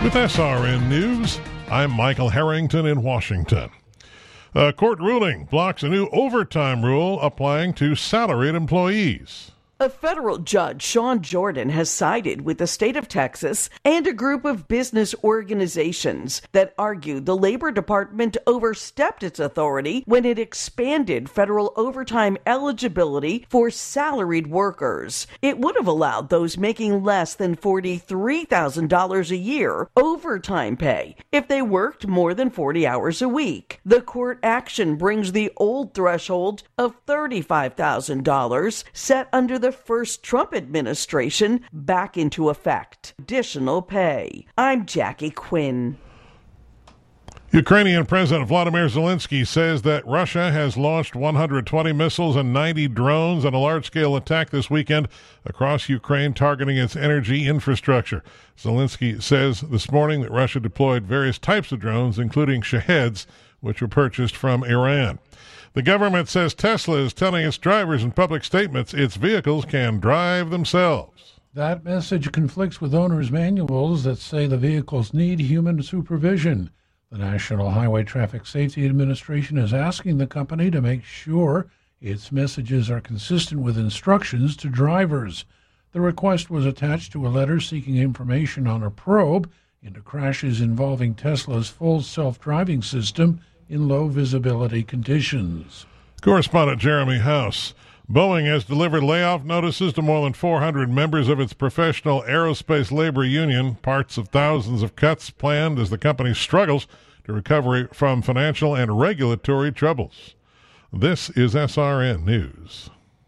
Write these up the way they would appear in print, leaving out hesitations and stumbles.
With SRN News, I'm Michael Harrington in Washington. A court ruling blocks a new overtime rule applying to salaried employees. A federal judge, Sean Jordan, has sided with the state of Texas and a group of business organizations that argue the Labor Department overstepped its authority when it expanded federal overtime eligibility for salaried workers. It would have allowed those making less than $43,000 a year overtime pay if they worked more than 40 hours a week. The court action brings the old threshold of $35,000 set under the first Trump administration back into effect. Additional pay. I'm Jackie Quinn. Ukrainian President Vladimir Zelensky says that Russia has launched 120 missiles and 90 drones in a large-scale attack this weekend across Ukraine targeting its energy infrastructure. Zelensky says this morning that Russia deployed various types of drones, including Shaheds, which were purchased from Iran. The government says Tesla is telling its drivers in public statements its vehicles can drive themselves. That message conflicts with owners' manuals that say the vehicles need human supervision. The National Highway Traffic Safety Administration is asking the company to make sure its messages are consistent with instructions to drivers. The request was attached to a letter seeking information on a probe into crashes involving Tesla's full self-driving system in low visibility conditions. Correspondent Jeremy House. Boeing has delivered layoff notices to more than 400 members of its professional aerospace labor union, parts of thousands of cuts planned as the company struggles to recover from financial and regulatory troubles. This is SRN News.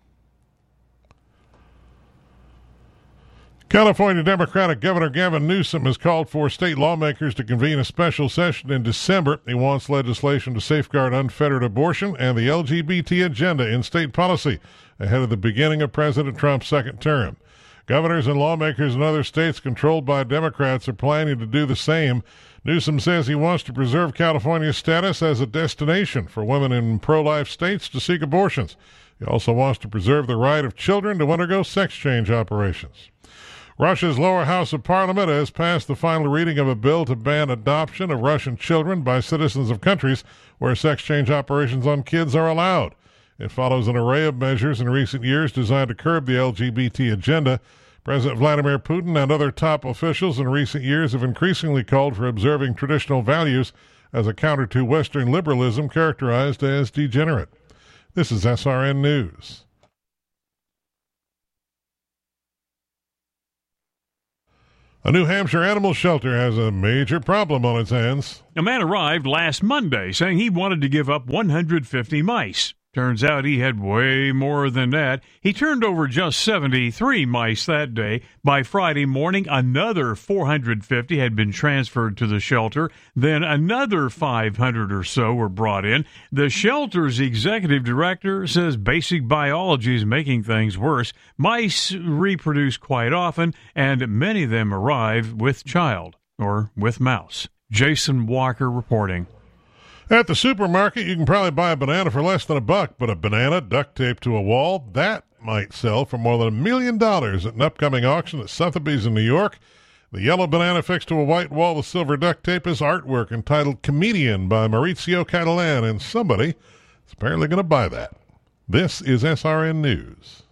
California Democratic Governor Gavin Newsom has called for state lawmakers to convene a special session in December. He wants legislation to safeguard unfettered abortion and the LGBT agenda in state policy ahead of the beginning of President Trump's second term. Governors and lawmakers in other states controlled by Democrats are planning to do the same. Newsom says he wants to preserve California's status as a destination for women in pro-life states to seek abortions. He also wants to preserve the right of children to undergo sex change operations. Russia's lower house of parliament has passed the final reading of a bill to ban adoption of Russian children by citizens of countries where sex change operations on kids are allowed. It follows an array of measures in recent years designed to curb the LGBT agenda. President Vladimir Putin and other top officials in recent years have increasingly called for observing traditional values as a counter to Western liberalism characterized as degenerate. This is SRN News. A New Hampshire animal shelter has a major problem on its hands. A man arrived last Monday saying he wanted to give up 150 mice. Turns out he had way more than that. He turned over just 73 mice that day. By Friday morning, another 450 had been transferred to the shelter. Then another 500 or so were brought in. The shelter's executive director says basic biology is making things worse. Mice reproduce quite often, and many of them arrive with child or with mouse. Jason Walker reporting. At the supermarket, you can probably buy a banana for less than $1, but a banana duct taped to a wall, that might sell for more than $1 million at an upcoming auction at Sotheby's in New York. The yellow banana fixed to a white wall with silver duct tape is artwork entitled Comedian by Maurizio Catalan, and somebody is apparently going to buy that. This is SRN News.